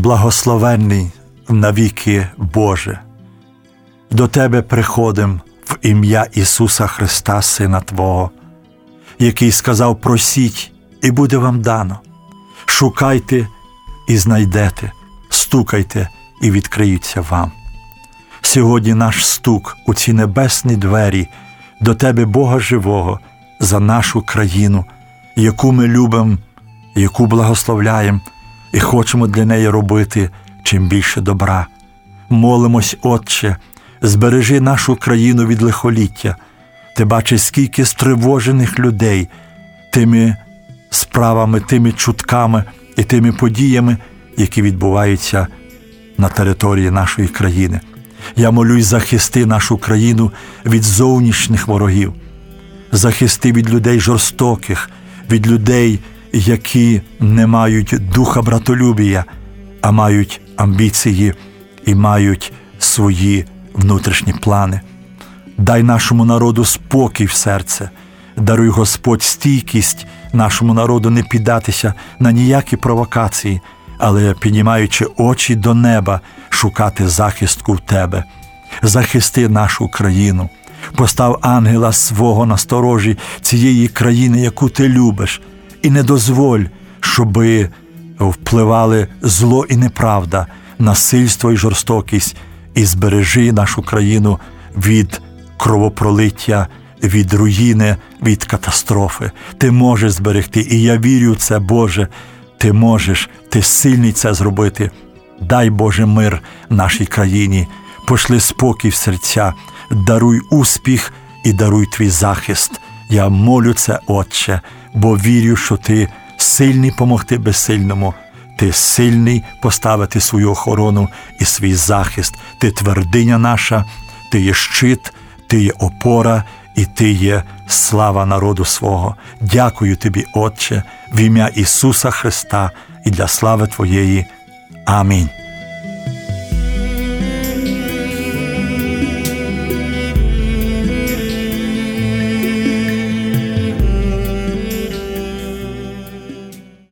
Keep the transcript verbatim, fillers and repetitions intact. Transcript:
благословенний навіки Боже, до Тебе приходим в ім'я Ісуса Христа, Сина Твого, який сказав: просіть, і буде вам дано, шукайте і знайдете, стукайте і відкриються вам. Сьогодні наш стук у ці небесні двері до Тебе, Бога живого, за нашу країну, яку ми любимо, яку благословляємо і хочемо для неї робити чим більше добра. Молимось, Отче, збережи нашу країну від лихоліття. Ти бачиш, скільки стривожених людей тими справами, тими чутками і тими подіями, які відбуваються на території нашої країни. Я молюсь, захисти нашу країну від зовнішніх ворогів, захисти від людей жорстоких, від людей, які не мають духа братолюбія, а мають амбіції і мають свої внутрішні плани. Дай нашому народу спокій в серце, даруй, Господь, стійкість нашому народу не піддатися на ніякі провокації, але, піднімаючи очі до неба, шукати захистку в Тебе. Захисти нашу країну, постав ангела свого на сторожі цієї країни, яку Ти любиш, і не дозволь, щоби впливали зло і неправда, насильство і жорстокість, і збережи нашу країну від кровопролиття, від руїни, від катастрофи. Ти можеш зберегти, і я вірю в це, Боже. Ти можеш, Ти сильний це зробити. Дай, Боже, мир нашій країні, пошли спокій в серця, даруй успіх і даруй Твій захист. Я молю це, Отче, бо вірю, що Ти сильний помогти безсильному, Ти сильний поставити свою охорону і свій захист. Ти твердиня наша, Ти є щит, Ти є опора, і Ти є слава народу свого. Дякую Тобі, Отче, в ім'я Ісуса Христа і для слави Твоєї. Амінь.